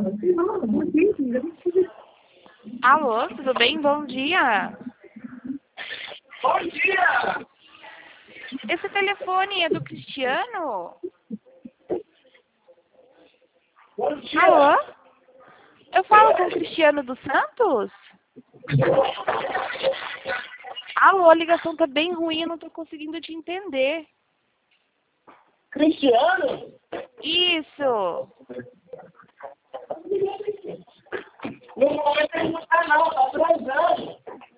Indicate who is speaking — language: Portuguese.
Speaker 1: Alô, tudo bem? Bom dia.
Speaker 2: Bom dia!
Speaker 1: Esse telefone é do Cristiano?
Speaker 2: Bom dia!
Speaker 1: Alô? Eu falo com o Cristiano dos Santos? Alô, a ligação tá bem ruim, eu não tô conseguindo te entender.
Speaker 2: Cristiano?
Speaker 1: Isso.
Speaker 2: No momento ele não está não, está transando.